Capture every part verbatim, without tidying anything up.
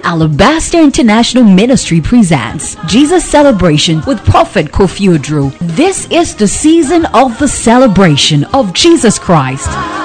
Alabaster International Ministry presents Jesus Celebration with Prophet Kofi Oduro. This is the season of the celebration of Jesus Christ.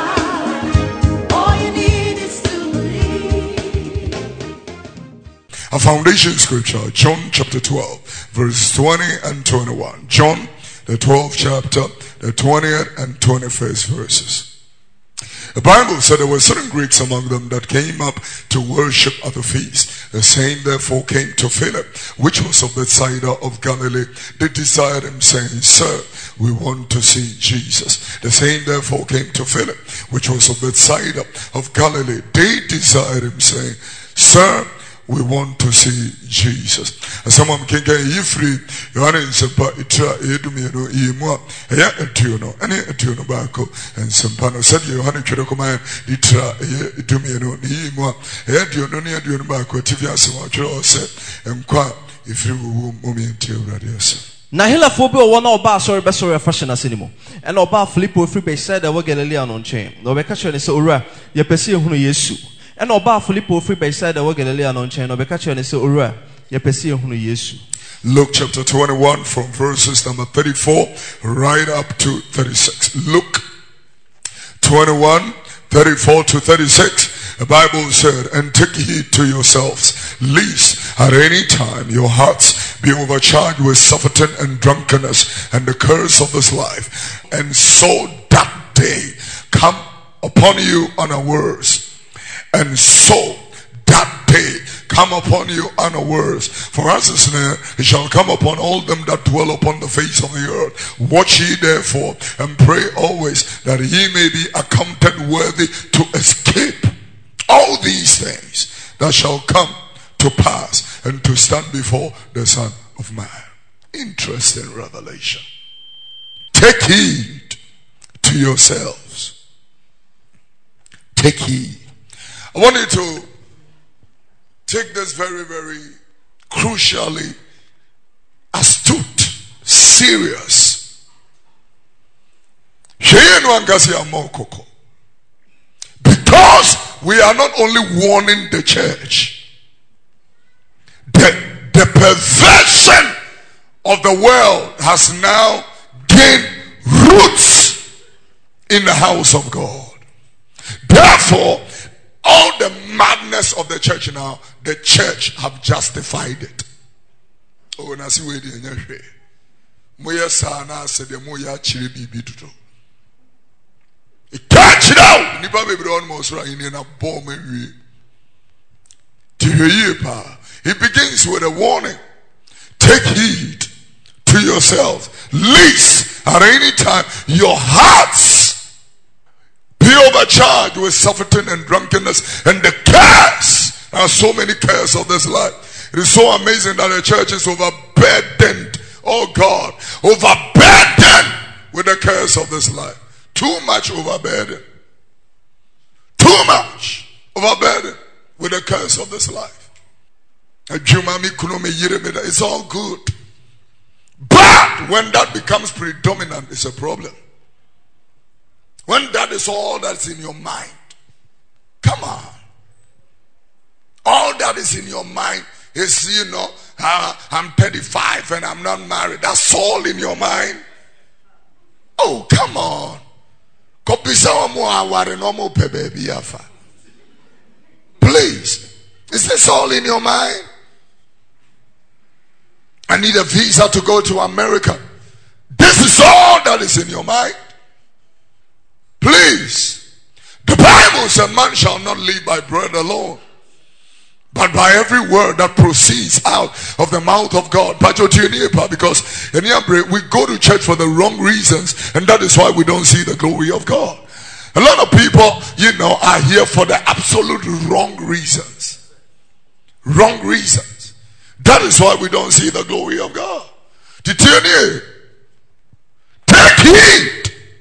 A foundation scripture, John chapter twelve, verse twenty and twenty-one. John, the twelfth chapter, the twentieth and twenty-first verses. The Bible said there were certain Greeks among them that came up to worship at the feast. The same therefore came to Philip, which was of Bethsaida of Galilee. They desired him, saying, Sir, we want to see Jesus. The same therefore came to Philip, which was of Bethsaida of Galilee. They desired him, saying, Sir, we want to see Jesus. Someone can get you free. You are in Sapa, Itra, Edumino, Yemua, Aya Etuno, any Etuno Baco, and Sampano said you had a Chirocoma, Itra, Edumino, Yemua, Aya Diononia Dunabaco, Tivia Sawatro said, and qua if you will moment to radius. Nahila Phobia one or bar sorry best sorry fashion as anymore. And Oba Filippo free bay said I will get a Leon on chain. No vacation is Ura, Yapesi Hunu Yesu. And Oba Filippo free by side the Galilean on chain, or Becatcher and so Ura, Yapesi Hunu Yesu. Luke chapter twenty-one from verses number thirty-four right up to thirty-six. Luke twenty-one, thirty-four to thirty-six. The Bible said, and take heed to yourselves, lest at any time your hearts be overcharged with surfeiting and drunkenness and the curse of this life, and so that day come upon you unawares. And so that day come upon you unawares. For as is near, it shall come upon all them that dwell upon the face of the earth. Watch ye therefore, and pray always, that ye may be accounted worthy to escape all these things that shall come to pass, and to stand before the Son of Man. Interesting revelation. Take heed to yourselves. Take heed. I want you to take this very, very crucially astute, serious. Because we are not only warning the church, the, the perversion of the world has now gained roots in the house of God. Therefore, all the madness of the church now, the church have justified it. Oh, na si we di nyahwe. Moya sa na se de moya chire bibi tuto. E catch now. Nipa bebre on mo so in na bomb wi. Tiye pa. He begins with a warning. Take heed to yourself, lest at any time your hearts be overcharged with surfeiting and drunkenness and the curse. There are so many curses of this life. It is so amazing that the church is overburdened. Oh God, overburdened with the curse of this life. Too much overburdened. Too much overburdened with the curse of this life. It's all good. But when that becomes predominant, it's a problem. When that is all that's in your mind, come on. All that is in your mind is, you know, uh, I'm thirty-five and I'm not married. That's all in your mind. Oh, come on. Please. Is this all in your mind? I need a visa to go to America. This is all that is in your mind. Please, the Bible says man shall not live by bread alone, but by every word that proceeds out of the mouth of God. Because we go to church for the wrong reasons, and that is why we don't see the glory of God. A lot of people, you know, are here for the absolute wrong reasons. Wrong reasons. That is why we don't see the glory of God. Take heed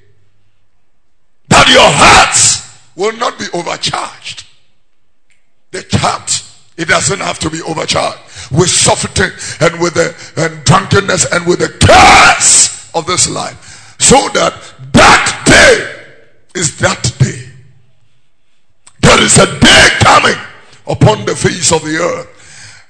that your hearts will not be overcharged. The heart, it doesn't have to be overcharged with surfeiting and with the and drunkenness and with the curse of this life, so that that day is that day. There is a day coming upon the face of the earth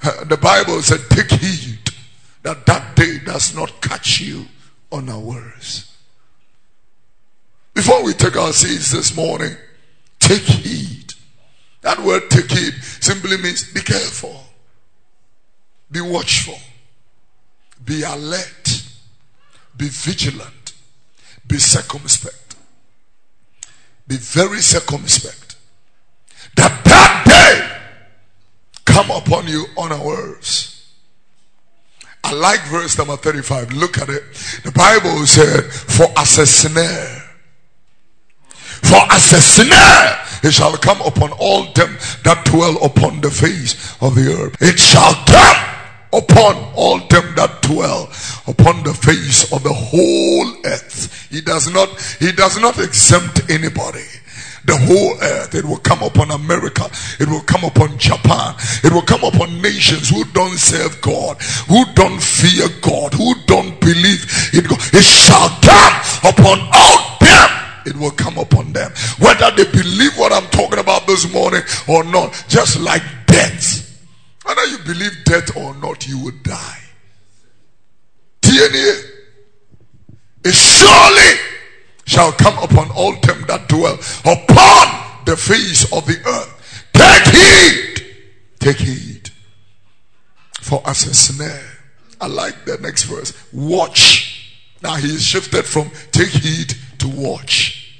Uh, the Bible said, take heed that that day does not catch you unawares. Before we take our seats this morning, take heed. That word take heed simply means be careful, be watchful, be alert, be vigilant, be circumspect. Be very circumspect that that day come upon you unawares. I like verse number thirty-five. Look at it. The Bible said, for as a snare, for as a snare, it shall come upon all them that dwell upon the face of the earth. It shall come upon all them that dwell upon the face of the whole earth. He does not, he does not exempt anybody. The whole earth. It will come upon America. It will come upon Japan. It will come upon nations who don't serve God, who don't fear God, who don't believe in God. It shall come upon all them. It will come upon them. Whether they believe what I'm talking about this morning or not. Just like death. Whether you believe death or not, you will die. T N A. It surely shall come upon all them that dwell upon the face of the earth. Take heed. Take heed. For as a snare. I like the next verse. Watch. Now he is shifted from take heed to watch.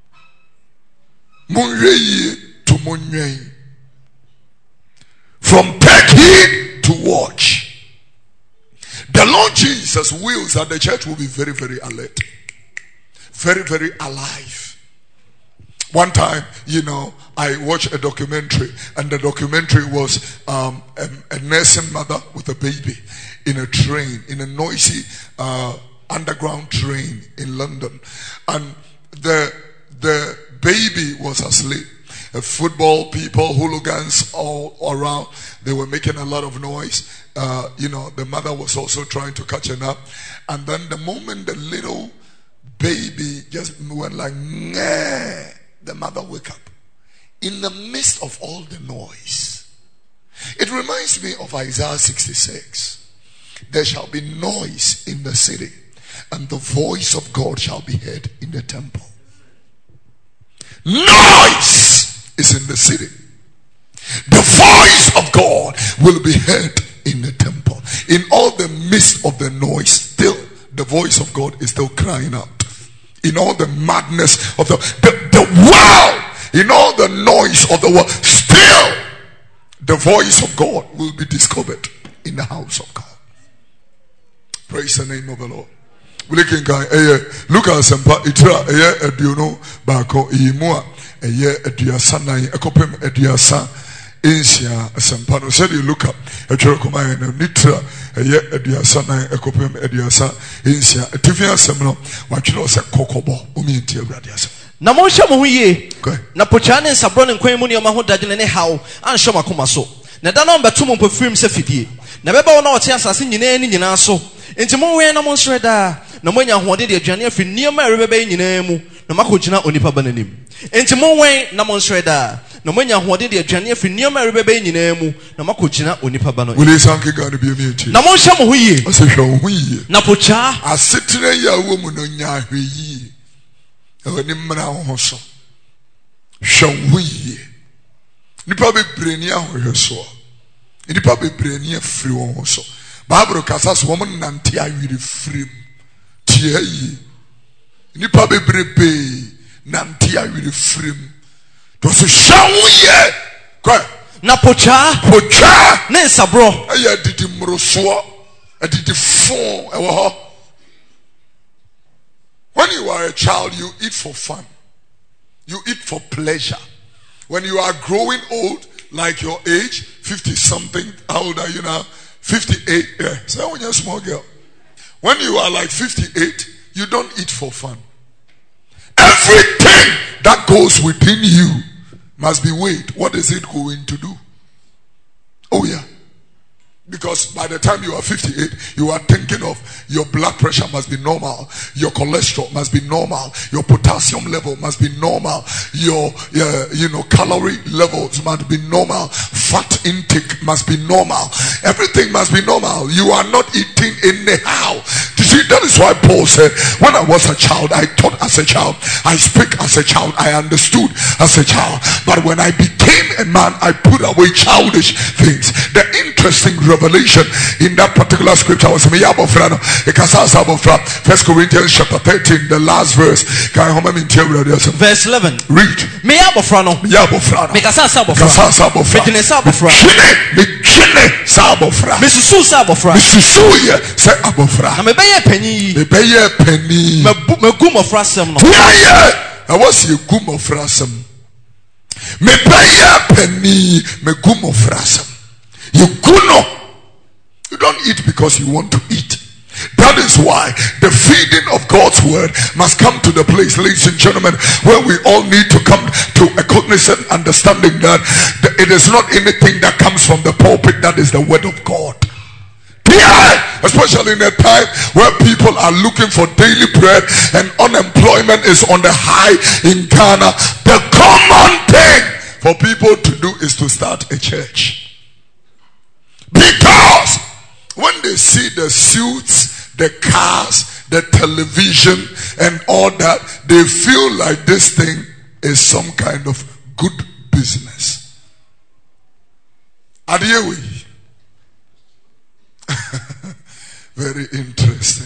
Munye to munye. From take heed to watch. The Lord Jesus wills that the church will be very, very alert. Very, very alive. One time, you know, I watched a documentary, and the documentary was um, a, a nursing mother with a baby in a train, in a noisy uh, underground train in London. And the, the baby was asleep. Uh, football people, hooligans all around, they were making a lot of noise. Uh, you know, the mother was also trying to catch a nap. And then the moment the little baby just went like, nah, the mother woke up. In the midst of all the noise. It reminds me of Isaiah sixty-six. There shall be noise in the city, and the voice of God shall be heard in the temple. Noise is in the city. The voice of God will be heard in the temple. In all the midst of the noise, still the voice of God is still crying out. In all the madness of the, the, the world, in all the noise of the world, still the voice of God will be discovered in the house of God. Praise the name of the Lord. Look at Sampa Itra, a Duno, Bako, Imua, a year at Diasana, a copem at Diasa, Asia, Sampano. Said you look up a Cherokoma and Nitra, a year at Diasana, a copem at Diasa, Asia, a Tivia Semino, what you know, said Kokobo, Umi and Tia Radias. Namosha Muye, Napochane, Sabron and Quemuni, Maho Dadine, how, and Shoma Kumaso. Nadano Batumum perfume Sefidi. Never know what else I seen in any Naso. Into more when I'm on Sreda. No when you wanted your journey if you near my river in Nemu, no Makujina Unipabanim. Into more way, Namon Sreda. No when you wanted your journey if you near my river in Nemu, no Makujina Unipabano. Will you sank going to be a meeting? Namon Shamuhi, I say, Shamuhi, Napocha, I sit today a woman on Yahi. When him now also. Shamuhi. Nipa be brenia ho so. Nipa be brenia free won so. Bible kasas woman nante awiri free. Tie yi. Nipa be brebe nante awiri free. To so shawo ye. Kwa na pocha pocha ne sabro. Aya didi mroso. Adidi fon ewo ho. When you are a child, you eat for fun. You eat for pleasure. When you are growing old, like your age, fifty something, how old are you now? fifty-eight. Yeah. So when you're a small girl. When you are like fifty-eight, you don't eat for fun. Everything that goes within you must be weighed. What is it going to do? Oh yeah. Because by the time you are fifty-eight, you are thinking of your blood pressure must be normal, your cholesterol must be normal, your potassium level must be normal, your uh, you know calorie levels must be normal, fat intake must be normal. Everything must be normal. You are not eating anyhow. You see, that is why Paul said, when I was a child, I taught as a child, I speak as a child, I understood as a child. But when I became a man, I put away childish things. The interesting revelation in that particular scripture was First Corinthians chapter thirteen, the last verse. Verse eleven. Read. Me abofrano. Me abofrano. Me kasa sabofra. Kasa sabofra. Me kine sabofra. Me kine sabofra. Me susu sabofra. Me susu ye se abofra. Na me beye penny. Me beye penny. Me me gum of rasem no. Yeah yeah. I was ye gum of rasem. Me beye penny. Me gum of rasem. You guno. You don't eat because you want to eat. That is why the feeding of God's word must come to the place, ladies and gentlemen, where we all need to come to a cognizant understanding that it is not anything that comes from the pulpit, that is the word of God. Yeah, especially in a time where people are looking for daily bread and unemployment is on the high in Ghana. The common thing for people to do is to start a church, because when they see the suits, the cars, the television and all that, they feel like this thing is some kind of good business. Adiyewe. Very interesting.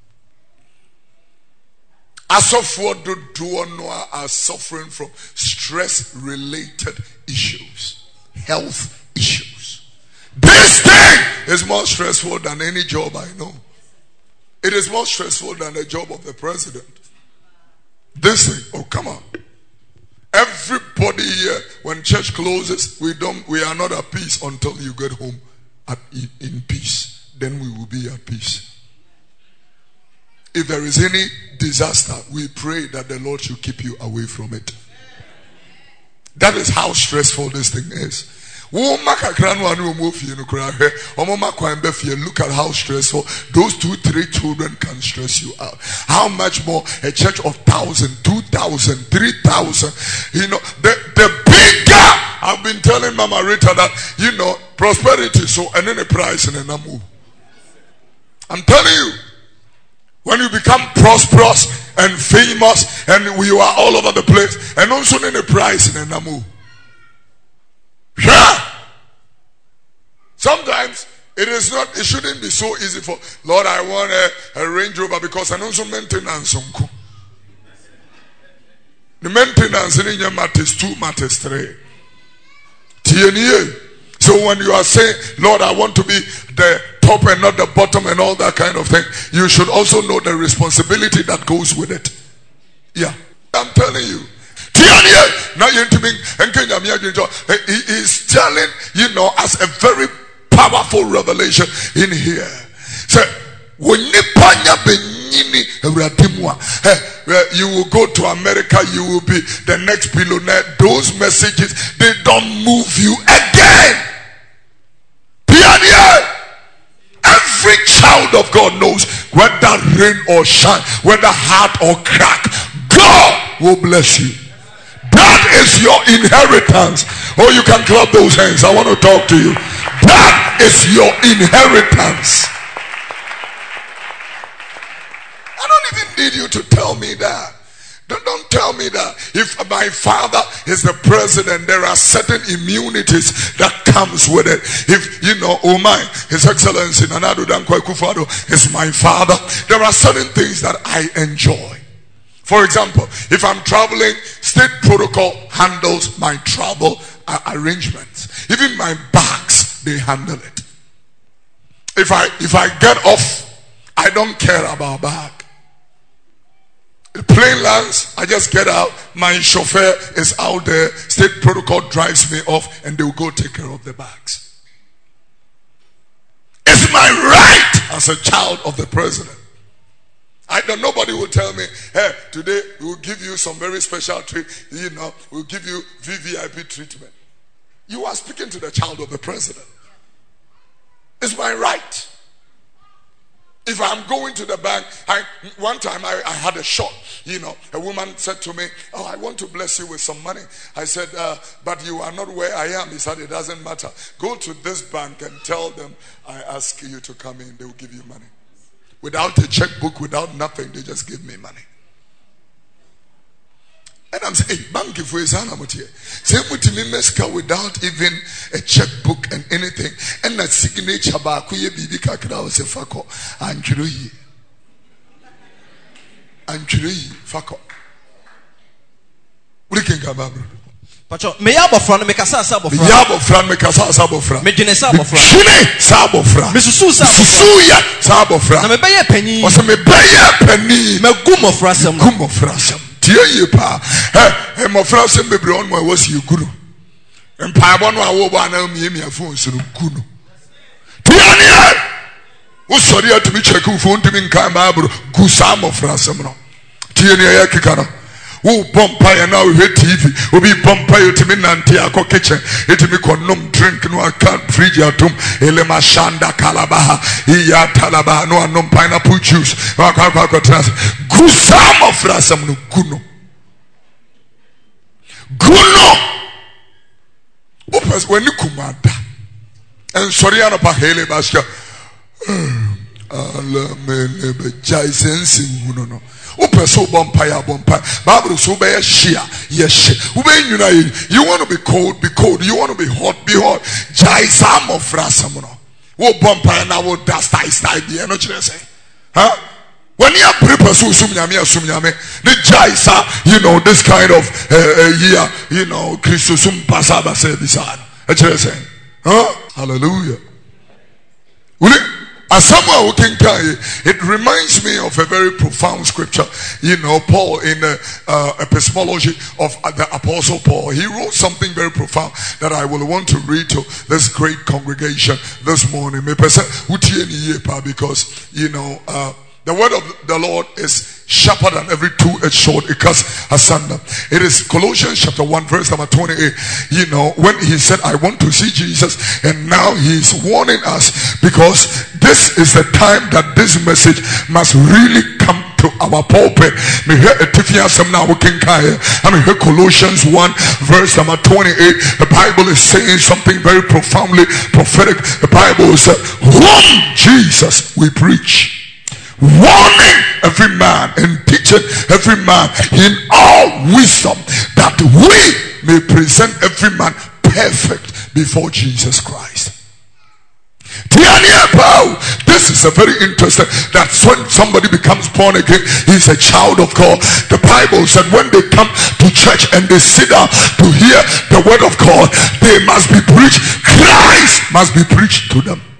Asofo dodoɔ no are suffering from stress related issues, health issues. This thing is more stressful than any job I know. It is more stressful than the job of the president. This thing, oh come on. Everybody here, when church closes, we don't, we are not at peace until you get home at, in, in peace. Then we will be at peace. If there is any disaster, we pray that the Lord should keep you away from it. That is how stressful this thing is. Look at how stressful those two, three children can stress you out. How much more a church of thousand, two thousand, three thousand. You know, the, the bigger. I've been telling Mama Rita that, you know, prosperity so and then a price and then a move. I'm telling you, when you become prosperous and famous and you are all over the place and also in a price and then a move. Yeah. Sometimes it is not, it shouldn't be so easy for, Lord, I want a, a Range Rover because I know some maintenance. The maintenance in your matters two, matters three. So when you are saying, Lord, I want to be the top and not the bottom and all that kind of thing, you should also know the responsibility that goes with it. Yeah, I'm telling you. Now he is telling, you know, as a very powerful revelation in here. So when you will go to America, you will be the next billionaire. Those messages, they don't move you again. Every child of God knows whether rain or shine, whether hard or crack, God will bless you. That is your inheritance. Oh, you can clap those hands. I want to talk to you. That is your inheritance. I don't even need you to tell me that. Don't, don't tell me that. If my father is the president, there are certain immunities that comes with it. If, you know, oh my, His Excellency Nana Addo Dankwa Akufo-Addo is my father, there are certain things that I enjoy. For example, if I'm traveling, state protocol handles my travel uh, arrangements. Even my bags, they handle it. If I if I get off, I don't care about bag. The plane lands, I just get out. My chauffeur is out there. State protocol drives me off, and they will go take care of the bags. It's my right as a child of the president. I don't, nobody will tell me, hey, today we will give you some very special treat, you know, we'll give you V V I P treatment. You are speaking to the child of the president. It's my right. If I'm going to the bank, I, one time I, I had a shot. You know, a woman said to me, "Oh, I want to bless you with some money." I said, uh, "But you are not where I am." He said, "It doesn't matter. Go to this bank and tell them I ask you to come in. They will give you money." Without a checkbook, without nothing, they just give me money. And I'm saying, hey, bank if we say without even a checkbook and anything, and that signature back we be kakra se fako anjuri anjuri fako. What can come up? Pacho, me yabo fran me kasa sabo fran. Yabo fran me kasa sabo fran. Me jene sabo fran. Chine sabo fran. Me susu sabo fran. Susu ya sabo fran. Na me beye penny. Ose me beye penny. Me gumo frasem. Gumo frasem. Tie ye pa. Eh, eh mo frasem bebre on mo was you guru. Empire no awo ba na mi mi afon so guru. Tie ni e. Wo sori atumi check phone tumi nkan ba bro. Gu samo frasem no. Tie ni e kika no. Who bumpire now with T V? Who be bumpire to me nanti ako kitchen? It me konum drink no I can't fridge atum. Elema shanda kalabaha. Iya talabaha no anum pineapple juice. Waka waka trans. Gusamo frasam no guno. Guno. Opas when you kumada. And sorry ano pa hele baska. Ala mele be jaisensi guno no. Upe so bumpire bumpire. Bible so be shia. Yes. You want to be cold, be cold. You want to be hot, be hot. Jai sam of frasamono. Wo bumpire na wo dust ice type the energy say. Huh? When you are prepared so sumyame sumyame, the jai sa, you know, this kind of uh, uh, year, you know, Christosum pasaba say this on. Say. Huh? Hallelujah. Will it? As someone who can carry, it reminds me of a very profound scripture. You know, Paul in the uh, epistemology of uh, the Apostle Paul, he wrote something very profound that I will want to read to this great congregation this morning. Because, you know, uh, the word of the Lord is sharper than every two-edged sword. It cuts asunder. It is Colossians chapter one verse number twenty-eight. You know, when he said, I want to see Jesus, and now he's warning us because this is the time that this message must really come to our pulpit. I mean, Colossians one verse number twenty-eight. The Bible is saying something very profoundly prophetic. The Bible says, whom Jesus we preach, warning every man and teaching every man in all wisdom, that we may present every man perfect before Jesus Christ. This is a very interesting, that's when somebody becomes born again, he's a child of God. The Bible said when they come to church and they sit down to hear the word of God, they must be preached. Christ must be preached to them.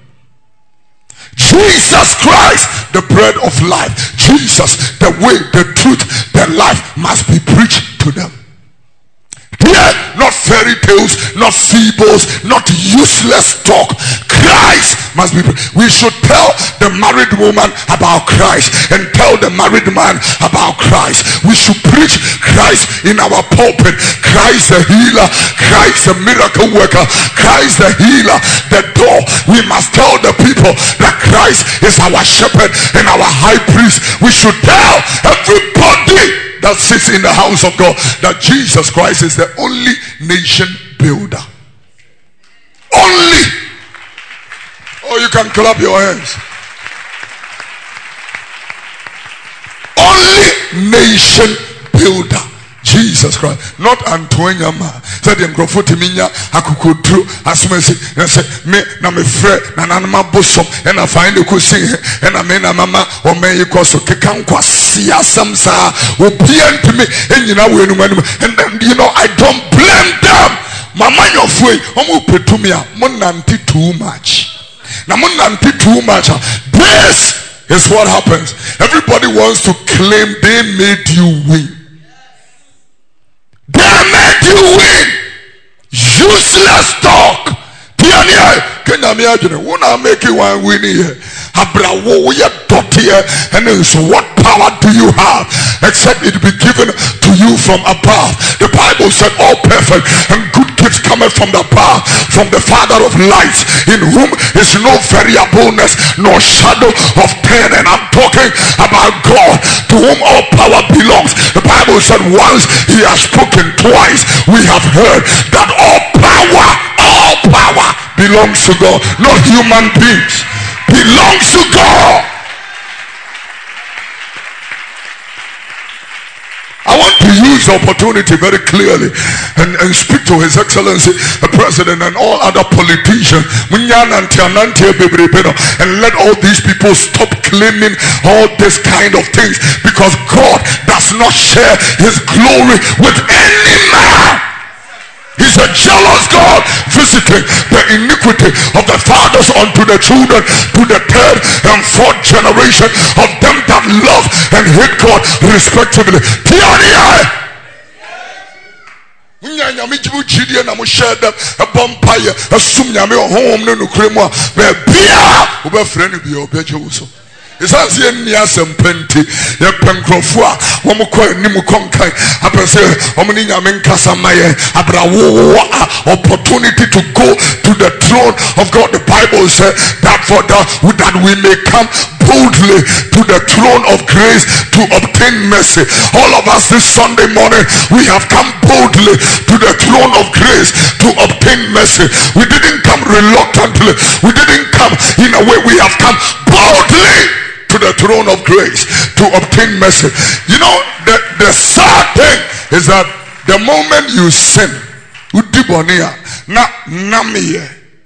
Jesus Christ, the bread of life. Jesus, the way, the truth, the life must be preached to them. Here, not fairy tales, not fables, not useless talk. Christ must be preached. We should tell the married woman about Christ and tell the married man about Christ. We should preach Christ in our pulpit. Christ the healer, Christ the miracle worker, Christ the healer, the door. We must tell the people that Christ is our shepherd and our high priest. We should tell everybody that sits in the house of God that Jesus Christ is the only nation builder. Only. Oh, you can clap your hands. Only nation builder. Jesus Christ, not Antonia ma. Said the Grofoti minya akukudru asumesi. And say me na me friend na na ma bosom and I find the kusi and I mean mama or me equals to kekan kwasi asam sa obian to me and you know and then you know I don't blame them. Mama your way omu petumia monanti too much. Na monanti too much. This is what happens. Everybody wants to claim they made you win. They made you win. Useless talk. Kenya me adwene wo na make one win here abrawo wo ye dot here and so what power do you have except it be given to you from above? The Bible said all perfect and good gifts cometh from the above, from the Father of lights, in whom is no variableness nor shadow of turning. I'm talking about God, to whom all power belongs. The Bible said once he has spoken, twice we have heard that all power, all power belongs to God, not human beings, belongs to God. I want to use the opportunity very clearly and, and speak to His Excellency the President and all other politicians and let all these people stop claiming all this kind of things, because God does not share His glory with any man. He's a jealous God, visiting the iniquity of the fathers unto the children, to the third and fourth generation of them that love and hate God respectively. Munyanya mijibu chidi na musheda bompire asum nyame ohom no nukremu a be bia oba frenu bia obeje uso. Isazi eni asempenti ye penkrofo a wo mko anim konkan apese omo ni nyame nkasa maye abrawo opportunity to go to the throne of God. The Bible said that for the, that we may come boldly to the throne of grace to obtain mercy. All of us this Sunday morning, we have come boldly to the throne of grace to obtain mercy. We didn't come reluctantly, we didn't come in a way, we have come boldly to the throne of grace to obtain mercy. You know, the, the sad thing is that the moment you sin, udibonia na namiye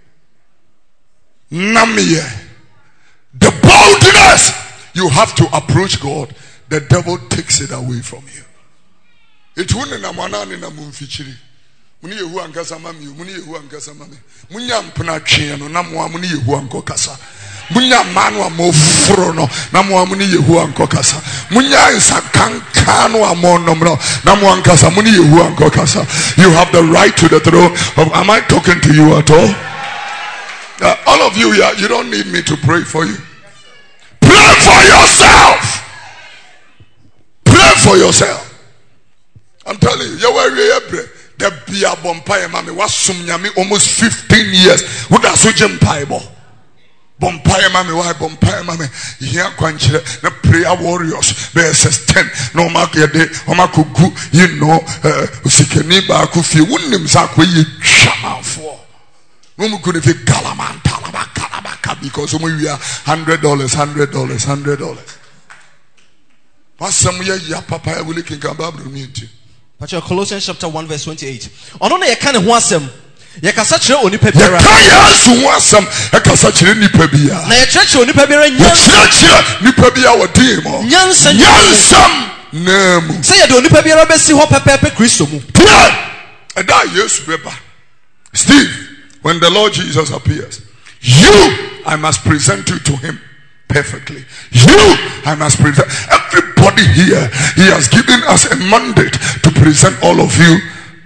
namiye, the boldness you have to approach God, the devil takes it away from you. It wouldn't na mwanani na mumfichiri muni yehu ankasa mami muni yehu ankasa mami munya mpna twen no na mwa muni yehu ankokasa munya manu amofro no na mwa muni yehu ankokasa munya insakankano amonom no na mwa ankasa muni yehu ankokasa. You have the right to the throne of, am I talking to you at all? Uh, all of you here, you don't need me to pray for you. Pray for yourself. Pray for yourself. I'm telling you, you were the Bia Bompire Mammy was Sumyami almost fifteen years. What are Sujim Bible? Bompire Mammy, why Bompire Mammy? Here, Quanchilla, the prayer warriors, verses ten. No mark your day, Omakugu, you know, Sikaniba, Kufi, wouldn't him sack where you shaman for. No could have Galaman, Talaba, Kalabaka, because we are hundred dollars, hundred dollars, hundred dollars. What's some year, ya papa, will looking about Bruniti. Colossians chapter one verse twenty-eight. Ono ye kan ho asem. Ye kasa kire onipa biara. Ye kan ye so ho asem, e kasa kire nipa biara. Na ye kire kire onipa biara nyansa. Kire nipa biara wo din mo. Nyansa nyansam nemu. Say ye do onipa biara be si ho pepepe Kristo mu. E da Yesu beba. Steve, when the Lord Jesus appears, you, I must present you to him perfectly. You, I must present everybody here. He has given us a mandate to present all of you.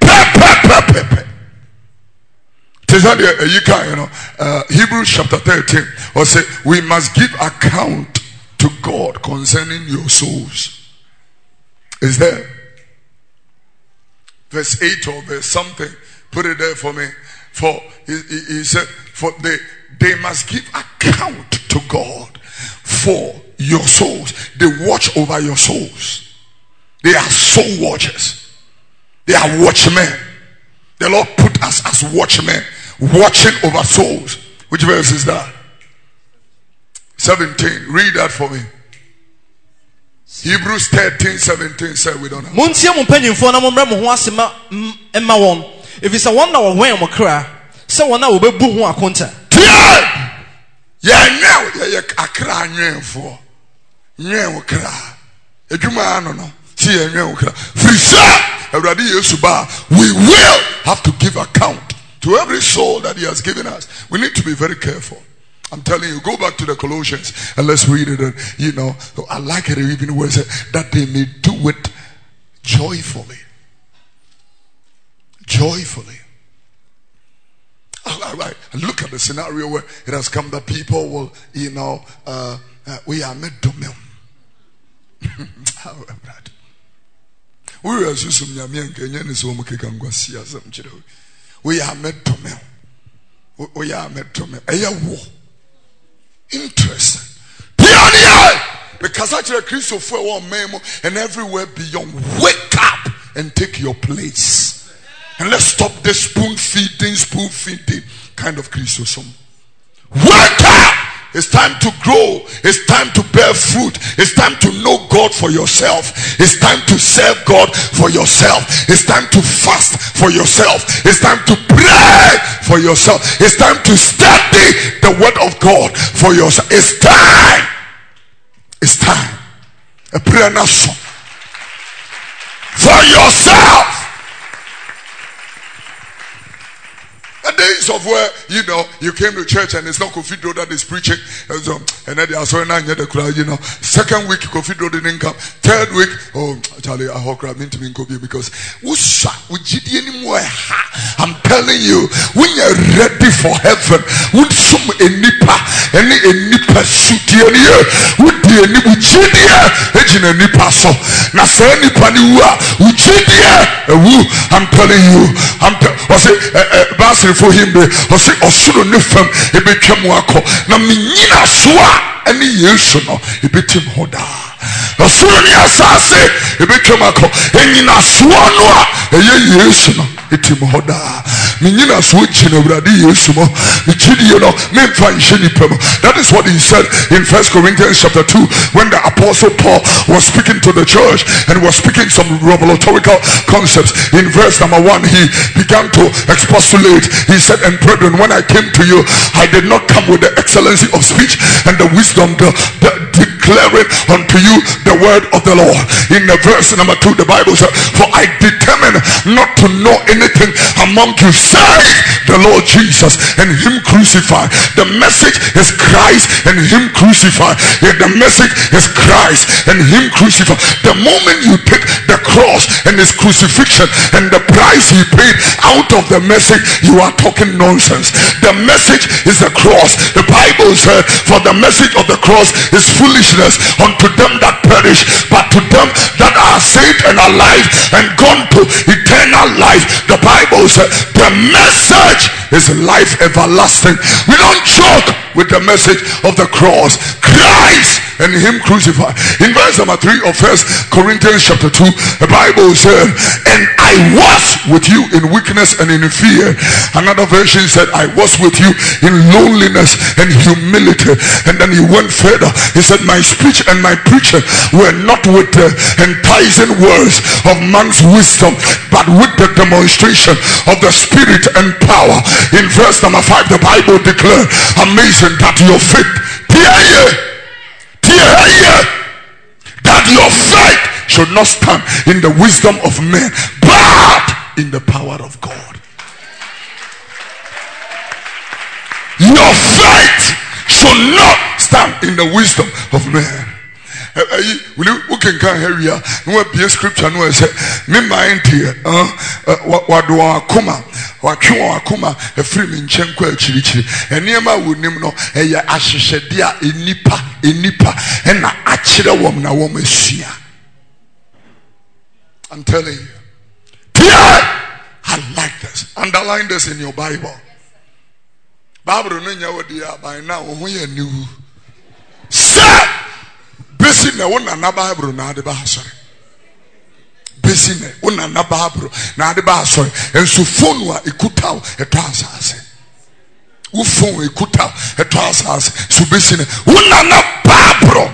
You know, uh, Hebrews chapter thirteen, or say we must give account to God concerning your souls. Is there verse eight or verse something? Put it there for me. For he, he, he said, for they they must give account to God for your souls. They watch over your souls. They are soul watchers. They are watchmen. The Lord put us as watchmen, watching over souls. Which verse is that? seventeen. Read that for me. Hebrews thirteen seventeen said we don't have. Muntia mumpanyimfo na momra mo ho asema emma won. If it's a one na wo wen mo kra, se won na wo bebu ho akonta. Yeah, now yeah akra anwenfo. Nwen wo kra. Edwuma ano no. See nwen wo kra. Frisa Awurade Yesu ba, we will have to give account to every soul that he has given us. We need to be very careful. I'm telling you, go back to the Colossians and let's read it. And, you know, I like it even where it says that they may do it joyfully. Joyfully. I like, and look at the scenario where it has come that people will, you know, uh, uh, we are made to me. We are some Yamian Kenyan is home. We are made to me. We are made to me. Interesting. Because actually, Christopher one memo and everywhere beyond. Wake up and take your place. And let's stop this spoon feeding, spoon feeding kind of Christosome. Wake up! It's time to grow. It's time to bear fruit. It's time to know God for yourself. It's time to serve God for yourself. It's time to fast for yourself. It's time to pray for yourself. It's time to study the word of God for yourself. It's time. It's time. A prayer now for yourself. The days of where, you know, you came to church and it's not Kofi Dro that is preaching, and, so, and then they are so nine the crowd, you know. Second week, Kofi Dro didn't come. Third week, oh, Charlie, I hope I mean to me Kobe because I'm telling you, when you're ready for heaven, would some a nipa, any a nipa shoot in here, would be a nipa chidia, a nipa so. Now, say nipa niwa, uchidia, I'm telling you, I'm telling you, for him or say or should no fam e betwam akọ na menyina so a ene yesu no e betim hoda na so ni asase e betwam akọ enyina so no a eye yesu no etim hoda menyina so chine brade yesu mo e chidie no me mfa nheni pam. That is what he said in First Corinthians chapter two when the apostle Paul was speaking to the church and was speaking some revelatory concepts. In verse number one he began to expostulate. He said, and brethren, when I came to you, I did not come with the excellency of speech and the wisdom, the, the declaring unto you the word of the Lord. In the verse number two, the Bible said, for I determined not to know anything among you save the Lord Jesus and him crucified. The message is Christ and him crucified. If the message is Christ and him crucified, the moment you take the cross and his crucifixion and the price he paid out of the message, you are talking nonsense. The message is the cross. The Bible said, for the message of the cross is foolishness unto them that perish, but to them that are saved and alive and gone to eternal life. The Bible said, the message is life everlasting. We don't joke with the message of the cross. Christ and him crucified. In verse number three of First Corinthians chapter two, the Bible said, and I was with you in weakness and in fear. Another version said, I was with you in loneliness and humility. And then he went further. He said, my speech and my preaching were not with the enticing words of man's wisdom, but with the demonstration of the Spirit and power. In verse number five, the Bible declared, amazing that your faith, that your faith should not stand in the wisdom of men, but in the power of God. Your faith should not stand in the wisdom of men. Will you who can come here? No be a scripture no say me mind here uh what do akoma what you akoma a free me nchen kwa chirichiri eniema wonim no eya ahyehyede a enipa enipa na akire wom na wom asua. I'm telling you, I like this. Underline this in your Bible. Bible no nya wodi by now ho ya new say besi na wona na Bible na de ba sorry besi na wona na Bible na de ba sorry enso phone a ekutaw eto asase wo phone ekutaw eto asase so besi na wona na Bible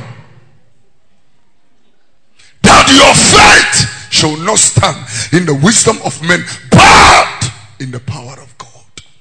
that your faith shall not stand in the wisdom of men but in the power of God.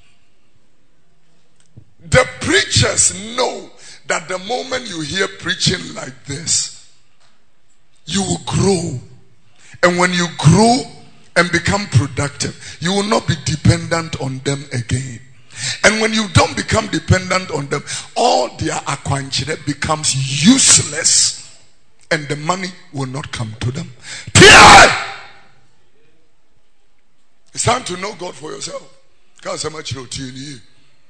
The preachers know that the moment you hear preaching like this, you will grow. And when you grow and become productive, you will not be dependent on them again. And when you don't become dependent on them, all their akwanchire becomes useless. And the money will not come to them. It's time to know God for yourself.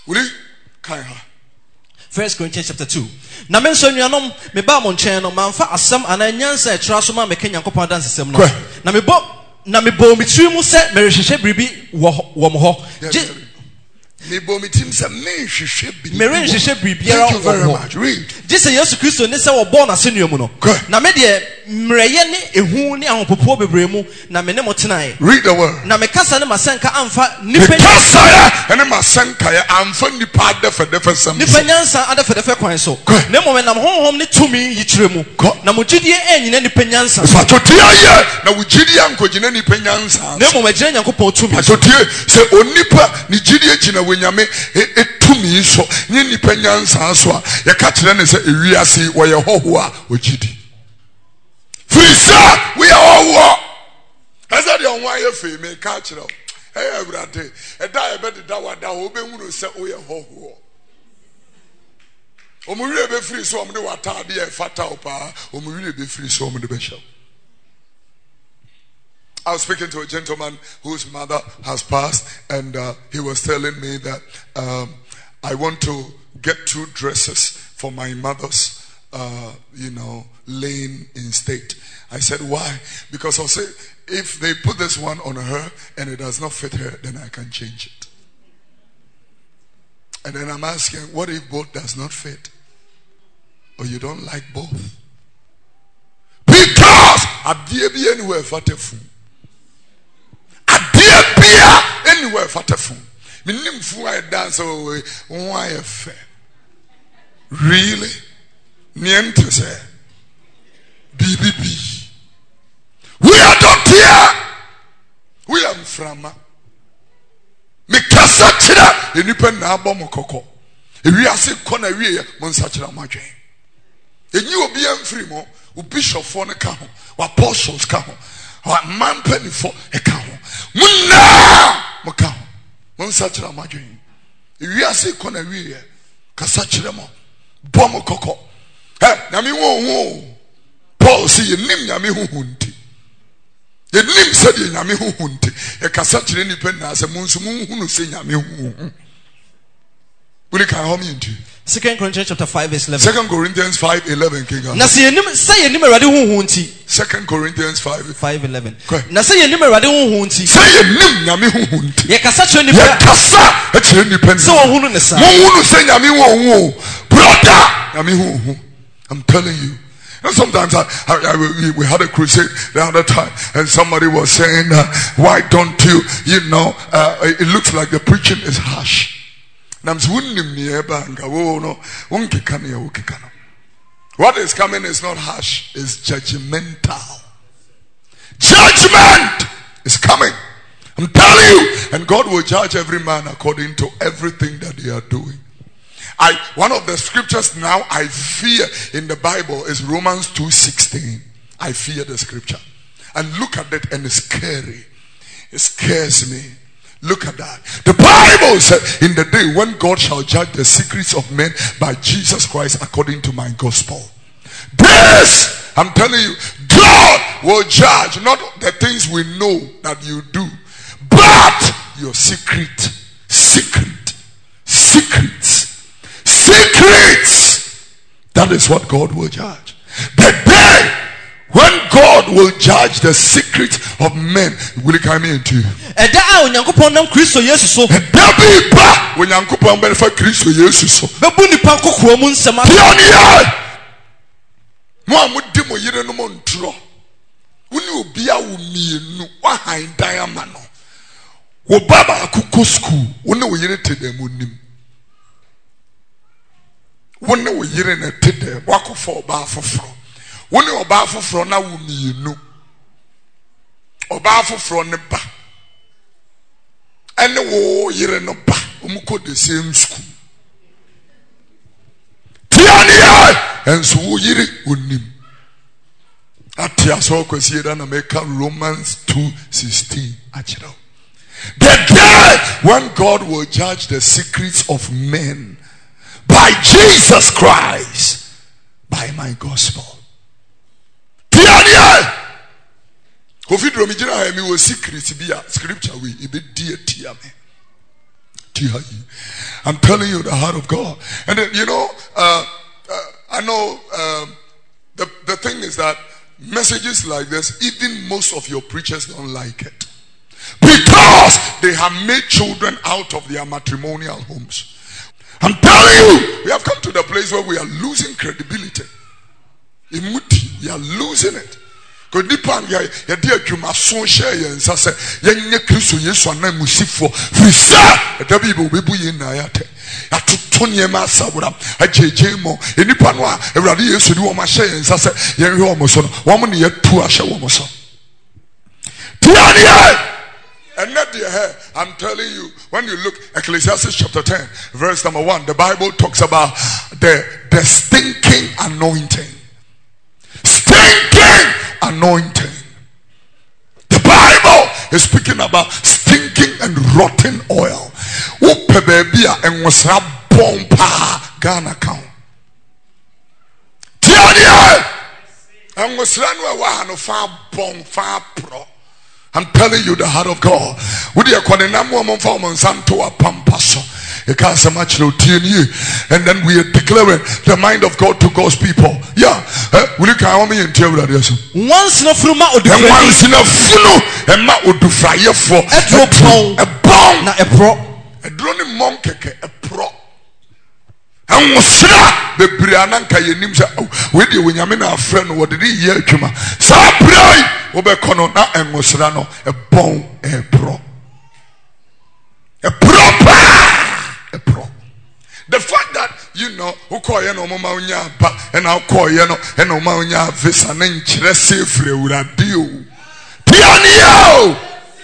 Will you kind of? First Corinthians chapter two. Na men so nuanom me ba mo nchen no manfa asem ana nyansa e tra so ma me kenya nkopon dance sem no. Na me bo na me bo mi tiri mu se me rehwehwe bribi wo wo mo ho. Me bo mi tim se me hwehwe bribi. Me rehwehwe bribi ara wo. Thank you very much. Read. Jesus Yesu Kristo ne se wo born asenua mu no. Na me de mreye ne ehu ne ahopopo bebre mu na me ne mo tenae. Read the word. Na me kasa ne masenka amfa nipa kasa ya ene masenka ya amfa nipa adefe defe sam. Nipa nyansa adefe defe kwan so. Na mo nam honhom ne tumi yikyire mu. Na mo gidie enyina nipa nyansa. Fatotia ye na wo gidie ankogina nipa nyansa. Na mo magina nyankopon tumi. Fatotie se onipa ni gidie gina wenyame etumi so ni nipa nyansa so a ye ka kire ne se ewiase wo ye hoho a ogidi. Frisa, we are all war. As I don't want your fame, catch it up. Hey, every day, a die better that what that will be when say, we are all war. Omuri be free, so I'm the water be a fatal power. Omuri be free, so I'm the bishop. I was speaking to a gentleman whose mother has passed, and uh, he was telling me that um, I want to get two dresses for my mother's. Uh, you know, laying in state. I said, why? Because I'll say, if they put this one on her and it does not fit her, then I can change it. And then I'm asking, what if both does not fit? Or you don't like both? Because I dare be anywhere fateful. I dare be anywhere fateful. Minim fu I dance away. Why affair? Really? Niente say B B B. We are not here. We are from me kasa chira enipa na abom kokko. Ewi ase kona wie mo nsa chira madwen. Enyi obi amfiri mo, o bishop fo ne ka ho, wa apostles ka ho, wa man penifo e ka ho. Munna mo ka ho. Mo nsa chira madwen. Ewi ase kona wie kasa chira mo. Bom kokko. Hey, Nami wo Paul say ye nim nyame huhunti. Ye nim said ye nyame huhunti. E kasa kire ni pen na se munsu munhunu se nyame huhu. Will can help me into Second Corinthians chapter five verse eleven. Second Corinthians five eleven king. Na se ye nim say ye nim awade huhunti. Second Corinthians five five eleven. Na se ye nim awade huhunti. Say ye nim nyame huhunti. Ye kasa kire ni pen. Ye kasa kire ni pen. So ohunu ne sa. Munhunu se nyame wo brother nyame huhu. I'm telling you. And sometimes I, I, I, we, we had a crusade the other time, and somebody was saying, uh, why don't you, you know, uh, it looks like the preaching is harsh. What is coming is not harsh, it's judgmental. Judgment is coming. I'm telling you. And God will judge every man according to everything that they are doing. I one of the scriptures now I fear in the Bible is Romans two sixteen. I fear the scripture. And look at it and it's scary. It scares me. Look at that. The Bible said, in the day when God shall judge the secrets of men by Jesus Christ according to my gospel. This, I'm telling you, God will judge not the things we know that you do, but your secret, secret, secrets. Secrets. That is what God will judge. The day when God will judge the secrets of men, will it come into you? And that be back when Yankupon benefit Christ with Jesus. Babuni Panko Kuomun Sama. One would demo Yere no Montro. When you be a woman, no, why diamano. Wo Baba Kuku school, when we yere to them with when we hear in a tide, walk for bar for fro. When you are bar for fro, now we know. Or bar for fro, ne ba. And the war year no ba, umuko the same school. Tiania, and so yiri unim. Atia so consider and make Romans two sixteen. Achiro. The day when God will judge the secrets of men. By Jesus Christ, by my gospel. Tiania, Kofi Dromijina, I was secret be a scripture we be dear Tiame. I'm telling you the heart of God. And then, you know, uh, uh, I know uh, the, the thing is that messages like this, even most of your preachers don't like it. Because they have made children out of their matrimonial homes. I'm telling you, we have come to the place where we are losing credibility. We are losing it. Because Nipan ya ya dia dwuma so share yen sa se yenye Kristo Yesu anan musifo frisa da bibo bebu yin na ya te atoto ne ma asabura ajeje mo enipa no a Awurade Yesu di wo ma share yen sa se yen hwe omo so no wo mo ne yatu a share wo mo so tiania. And not the hair. I'm telling you, when you look Ecclesiastes chapter ten, verse number one, the Bible talks about the, the stinking anointing. Stinking anointing. The Bible is speaking about stinking and rotten oil. Upe bebia and was a bomba Ghana count. Tiania and was ranwa wahano far bomb far pro. I'm telling you the heart of God. Would you call the number one for Monsanto a pampaso? It can't so much no T N U. And then we are declaring the mind of God to God's people. Yeah. Will you come me and tell you that? Once no fruma or and once in a funo and ma would do fire for a bomb, a pro, a drone monkey, a pro. And was the Briananka Yenimsa with you when you're a friend. What did he hear? Chuma Sabri Obekono na and Mosrano a bone a pro a proper a pro. The fact that you know who call you no mama and I'll call you no and no mama visa and interesse free radio Pianio.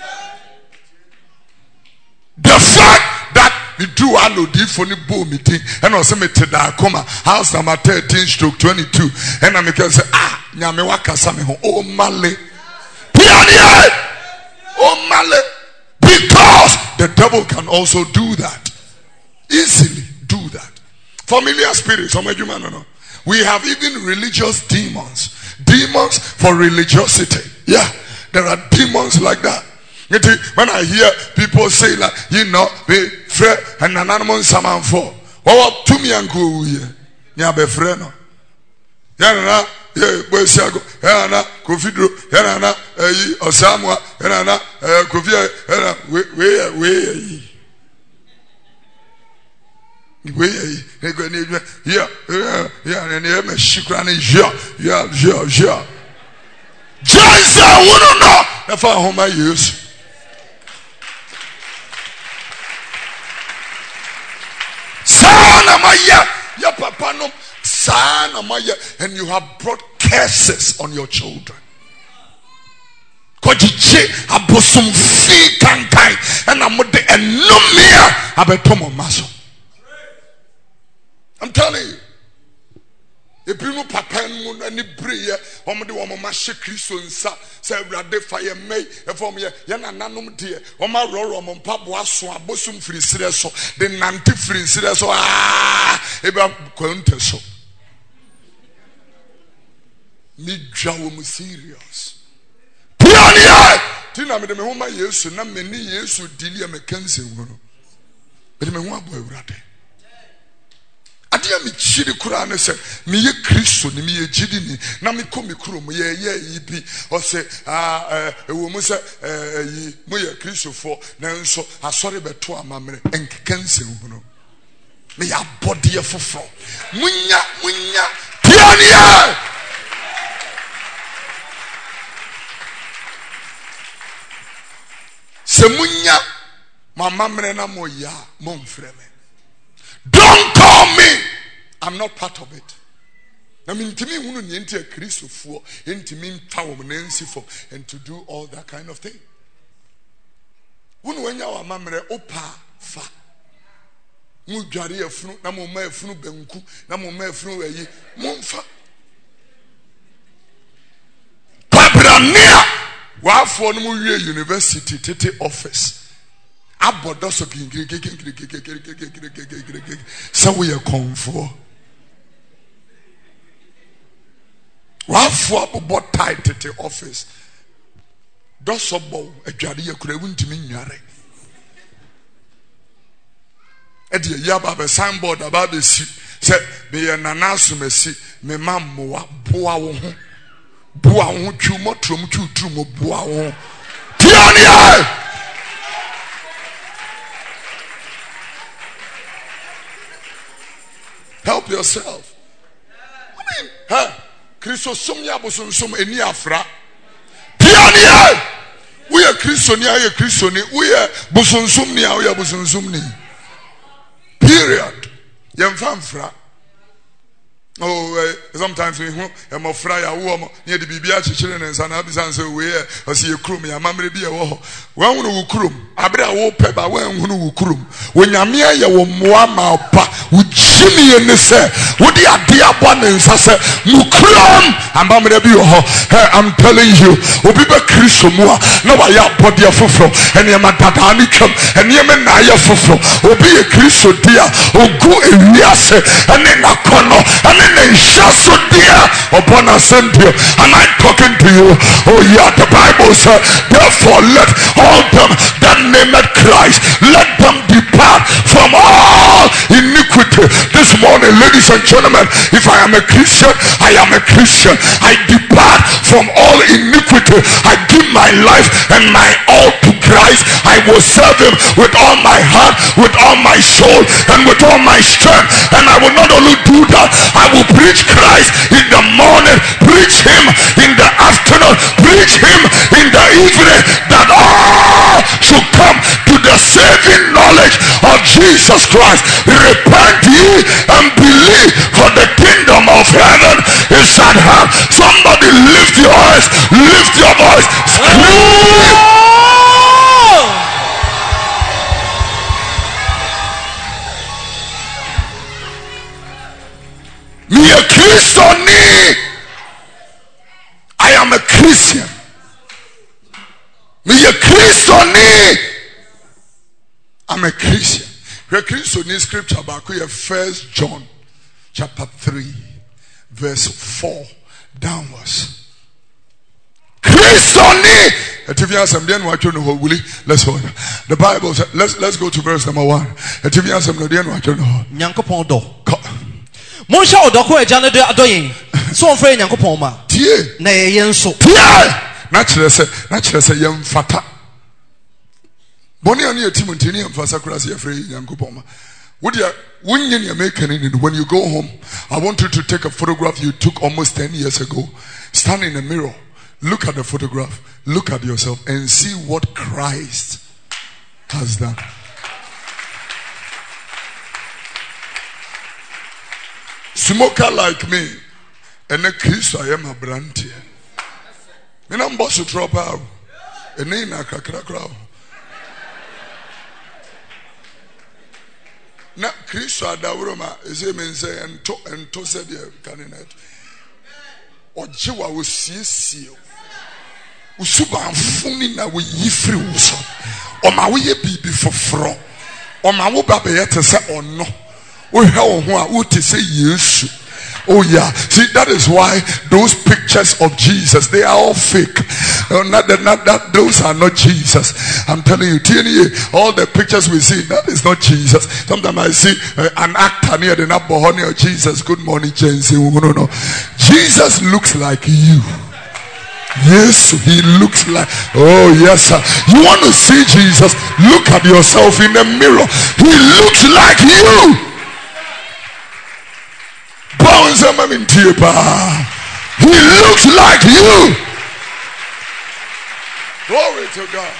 The fact that we do I know the funny boom meeting and also me to that comma house number thirteen stroke twenty-two and I make say ah nyame waka same ho oh male piania oh male because the devil can also do that easily do that familiar spirits oh my no no we have even religious demons demons for religiosity. Yeah, there are demons like that. When I hear people say like, you know, be friend and an animal saman for what to me and go here. Yeah, be friend. Yana, yeah, boys, Yana, Kofidro, Yana, Osamu, Yana, Kofia, Yana, where, where, where, yeah, yeah, yeah, and the Shikrani, yeah, yeah, yeah, yeah. Jason, I wouldn't know if I home I use. Ya papa no sana maya, and you have brought curses on your children. Kojiche abosum fi kankai and amode enomia abetomo maso. I'm telling you. If you know papa and any prayer, omode womo mashe Kristo nsa say Awurade fire me e form ye na nanom de o ma roro mo mpabo aso abosum firi sire so de nante firi sire so ah e ba kwante so mi dwa wo mu serious piania tina me de me homa Yesu na me ni Yesu dili me kanse wo no me de me ho abo Awurade adia mi chiri kura ne se mi ye Kristo ni mi ye jidi ni na mi ko mi kuro mo ye ye yi bi o se ah e wo mu se eh yi mo ye Kristo fo na nso asori beto amamre enkekanse hu no me ya body e foforo munya munya piania se munya mamamre na mo ya mo mfreme. Don't call me. I'm not part of it. I mean, to me, who need to Christ for, and to me, power for, and to do all that kind of thing. When you are mamre opa fa, mujari afunu, na mo ma afunu benku, na mo ma afunu eyi, monfa. Pabrania, wa for no university tete office. Abodoso so we are comfort. What for about tight at the office? Dosobo a jadia could have to me. Edi yaba be signboard about the si. Say be a nanasu mesi me mammoa boa wo ho. Boa wo twumo trom twu trum boa wo. Tiania! Help yourself. I mean, huh? Christo somya bosonsom eni afra. Tiania! We are Christonia, we are Christoni, we are bosonsomnia, we are bosonsomni. Period. Yem famfra. Oh, uh, sometimes we am a fryer woman near the Bibia children and son absence away or see a crum, ya mamma be a war. When we crum, Abra wo pepper, when we crum. When Yamia, ya wo moama pa, with Jimmy and the say, what the idea abundance, I say, Mukram, and Mamma be I'm telling you, O people Christo Moa, no, I have body of Fufro, and Yamatani come, and Yamanaya Fufro, O be a Christo dear, O go and Yase, and then a corner, and then they shall so dear upon a sentence. Am I talking to you? Oh yeah, the Bible says, therefore let all them that name Christ, let them depart from all iniquity. This morning, ladies and gentlemen, if I am a Christian, I am a Christian. I depart from all iniquity. I give my life and my all to Christ. I will serve him with all my heart, with all my soul, and with all my strength. And I will not only do that, I will preach Christ in the morning, preach him in the afternoon, preach him in the evening, that all should come to the saving knowledge of Jesus Christ. Repent ye and believe, for the kingdom of heaven is at hand. Somebody lift your voice, lift your voice, scream. Me a Christian. I am a Christian. Me a Christian. I'm a Christian. The Christian in scripture about First John chapter three, verse four downwards. Christian. Let's hold. The Bible says, let's let's go to verse number one. Monsha odoko eja no de adoyin. So on frɛ Nyankopɔn ma. Tie. Na yeye nso. Tie. Na kyerɛ sɛ, na kyerɛ sɛ yɛm fata. Boni ani etim ntini yɛm fasa kura sɛ yɛfrɛ Nyankopɔn ma. Would you when you make when you go home, I want you to take a photograph you took almost ten years ago. Stand in the mirror, look at the photograph, look at yourself and see what Christ has done. Smoker like me, and a Christ I am a brand here. And I'm boss to drop out. And then I crack crack crowd. Now Christ I da is a man say and to and to said the candidate. Or Jewa will see seal. Usuba funny na we ye free uso. Or my way be before fro. Or my woba be to say or no. Oh, how to say yes. Oh yeah, see that is why those pictures of Jesus, they are all fake. Uh, not that, not that those are not Jesus. I'm telling you, T N A, all the pictures we see, that is not Jesus. Sometimes I see uh, an actor near the Nabohoni of Jesus. Good morning, James. No, no, Jesus looks like you. Yes, he looks like. Oh yes, sir. You want to see Jesus? Look at yourself in the mirror. He looks like you. He looks like you. Glory to God.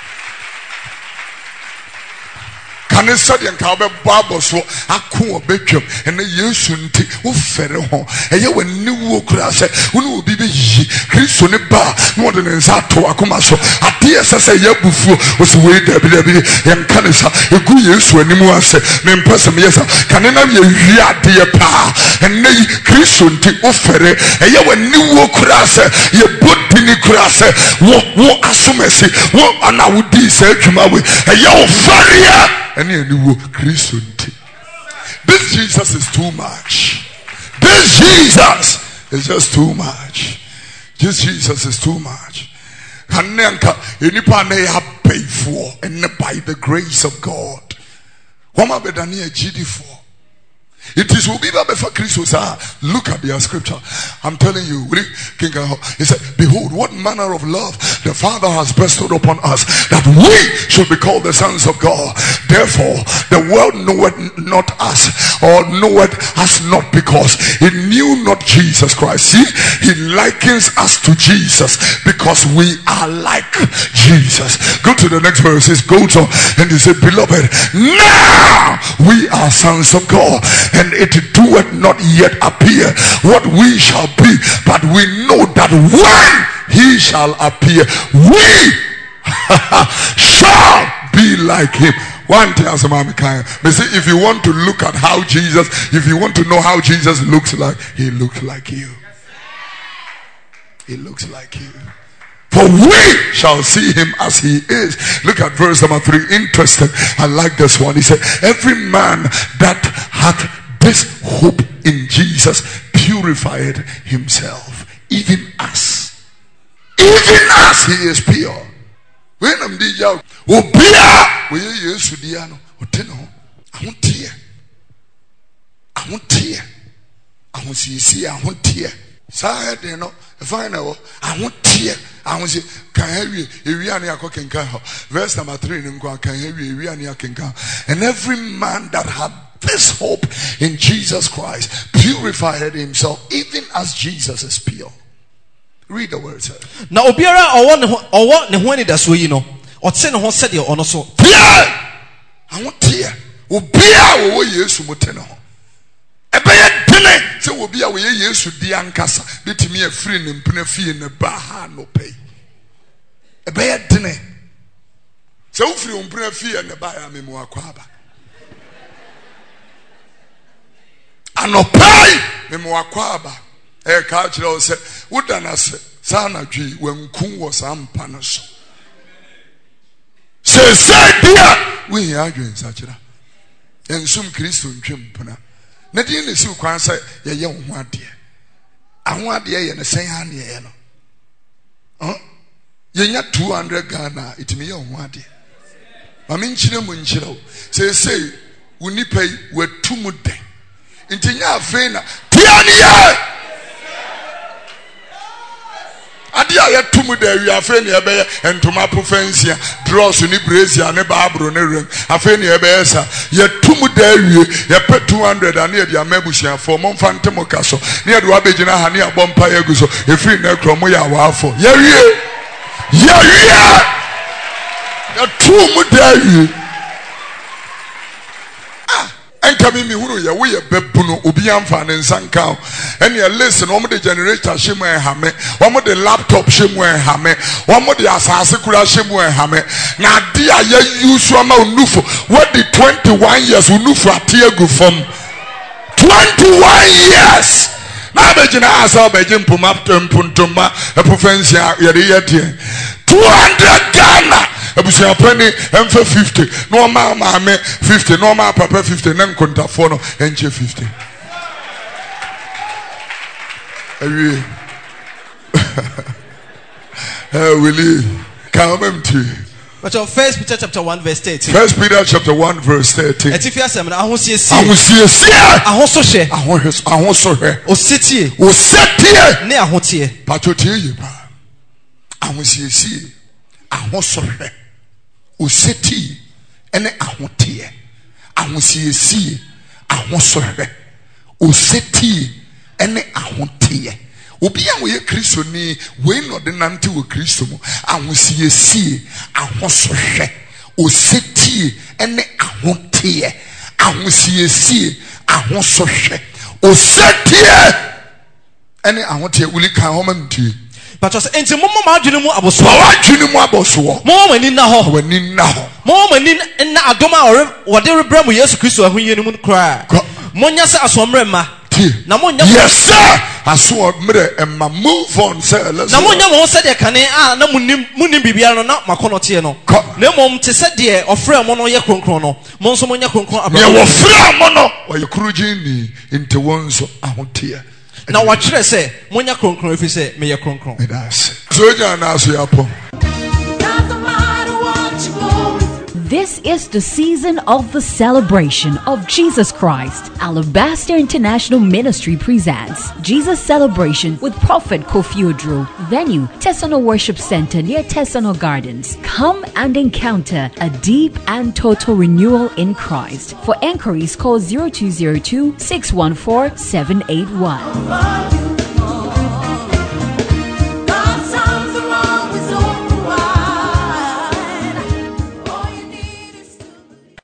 Can you study and cover Bible so I cool bacon and the use until who fed home? And you will new class when will be Christian bar more than Zato Akumaso. At the S S A Yabufu was way there and Canisa, a good use when you say, name person, yes, can I have your dear pa and nay Christian to offer it? And you will new class, your boot pinny class, what what assumesi, what and I would be said to my way, and your farrier. And you Christian. This Jesus is too much. This Jesus is just too much. This Jesus is too much. And by the grace of God, Wama bedani G D four. It is Ubiba before Christos. Look at their scripture. I'm telling you, King he said, behold, what manner of love the Father has bestowed upon us, that we should be called the sons of God. Therefore, the world knoweth not us, or knoweth us not, because it knew not Jesus Christ. See, he likens us to Jesus because we are like Jesus. Go to the next verse. It goes on and he said, beloved, now we are sons of God, and it doeth not yet appear what we shall be, but we know that when he shall appear, we shall be like him. One thing as a man can say, if you want to look at how Jesus, if you want to know how Jesus looks like, he looks like you. He looks like you. For we shall see him as he is. Look at verse number three. Interesting. I like this one. He said, every man that hath this hope in Jesus purified himself, even as, even as he is pure. When I'm the job, oh, Bia, we use Sudiano, or Teno, I won't tear, I won't tear, I won't see, see, I won't tear. So I had, you know, if I know, I won't tear, I won't say, can I hear you? Iriania cooking car, verse number three, and can hear you? Iriania can car, and every man that had this hope in Jesus Christ purified himself, even as Jesus is pure. Read the words. Now, Obiara, or one or what the one that's we know, or send a whole set your honor so. I want tear. Obia, we use Muteno. A bad dinner, so will be away years to the Ancassa, let me a friend and Punefi in the Baha no pay. A bad dinner. So free on Punefi and the Baha Memoa Quaba. Anopai memoakwaba e ka kire o se wodana se sana dwi wanku wo sampa no so se se dia we ya adwen sa kira ensum Kristo ntwem pona na di ne si kwan se ye ye ho ade aho ade ye ne sen ha ne ye no huh ye nya two hundred Ghana itimi ye ho ade ma me nkyire mu nkyire o se se unipai watumu den intinya afena tiania adia ya tumu da wi afena ebe entoma profensia draws ni brazier ne baabro ne rem afena ebe esa ya tumu da wi ya pe two hundred and ya dia mabusia for mo mfantemo kaso ne de wa begina ha ne abompa ya guso efiri na kromo ya waafo ya wie ya wie ya tumu da wi and coming me who ya we bebuno obi amfa ne nsanka and ya listen one the generator shemu en hame one the laptop shemu en hame one the asase kura shemu en hame na dia ya use ama unufo what the twenty-one years unufo atiegu from twenty-one years na begina asa begin puma puntuma epofensia ya de yete two hundred Ghana ebusia penny emfa fifty no ma ma me fifty no ma papa fifty na nkontafo no enche fifty awie eh willie come empty. But on First Peter chapter one verse thirteen. First Peter chapter one verse thirteen. Etifia sem na ahosiesie. Ahosiesie. Ahosohwe. Ahos ahosohwe. Osetie. Osetie. Ne ahotie. Pachotie yi ba. Ahosiesie. Ahosohwe. Osetie. Ene ahotie. Ahosiesie. Ahosohwe. Osetie. Ene ahotie. Obi a we Kristo ni we no de nante we Kristo mu ahosiesie ahosohwe osetie ene ahotie ahosiesie ahosohwe osetie ene ahotie uli kan ho mamti but us enti momo ma adwene mu aboso wa adwene mu aboso mo mani na ho wani na ho mo mani na adoma ore wode rebra mu Yesu Kristo ahunye ni mu kra monya se asomre ma na monya yes sir aso mre emma move on sir let's na monya mo se de kane a na munim munim bibia no na makono tie no na mom te se de ofre mo no ye kronkron no mo nso monya kronkron abra ye ofre mo no o ye krujini inte wonso ahotie na wa kire se monya kronkron efi se me ye kronkron so nya na aso yapo. This is the season of the celebration of Jesus Christ. Alabaster International Ministry presents Jesus Celebration with Prophet Kofi Oduro. Venue, Tesano Worship Center near Tesano Gardens. Come and encounter a deep and total renewal in Christ. For enquiries, call zero two zero two, six one four, seven eight one.